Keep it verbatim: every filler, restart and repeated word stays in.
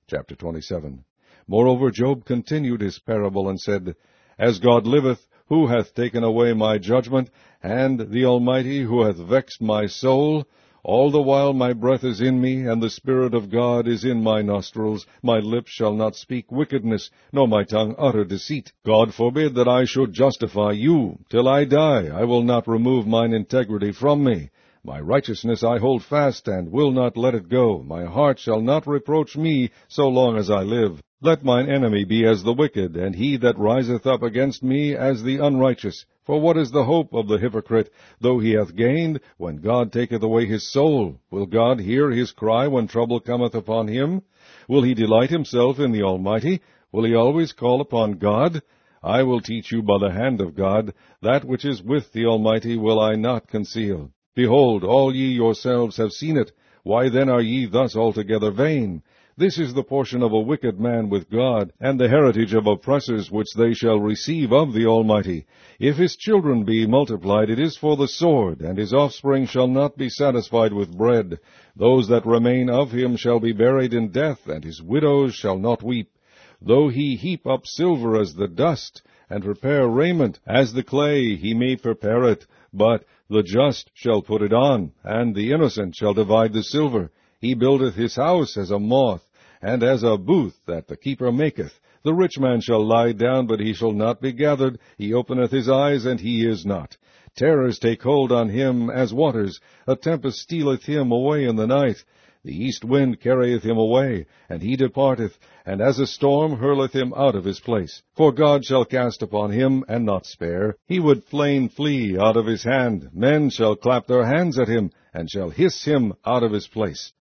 Chapter twenty-seven. Moreover Job continued his parable, and said, As God liveth, who hath taken away my judgment, and the Almighty, who hath vexed my soul? All the while my breath is in me, and the Spirit of God is in my nostrils. My lips shall not speak wickedness, nor my tongue utter deceit. God forbid that I should justify you. Till I die, I will not remove mine integrity from me. My righteousness I hold fast, and will not let it go. My heart shall not reproach me so long as I live. Let mine enemy be as the wicked, and he that riseth up against me as the unrighteous. For what is the hope of the hypocrite, though he hath gained, when God taketh away his soul? Will God hear his cry when trouble cometh upon him? Will he delight himself in the Almighty? Will he always call upon God? I will teach you by the hand of God. That which is with the Almighty will I not conceal. Behold, all ye yourselves have seen it. Why then are ye thus altogether vain? This is the portion of a wicked man with God, and the heritage of oppressors which they shall receive of the Almighty. If his children be multiplied, it is for the sword, and his offspring shall not be satisfied with bread. Those that remain of him shall be buried in death, and his widows shall not weep. Though he heap up silver as the dust, and prepare raiment as the clay, he may prepare it, but the just shall put it on, and the innocent shall divide the silver. He buildeth his house as a moth, and as a booth that the keeper maketh. The rich man shall lie down, but he shall not be gathered. He openeth his eyes, and he is not. Terrors take hold on him as waters. A tempest stealeth him away in the night. The east wind carrieth him away, and he departeth, and as a storm hurleth him out of his place. For God shall cast upon him, and not spare. He would fain flee out of his hand. Men shall clap their hands at him, and shall hiss him out of his place.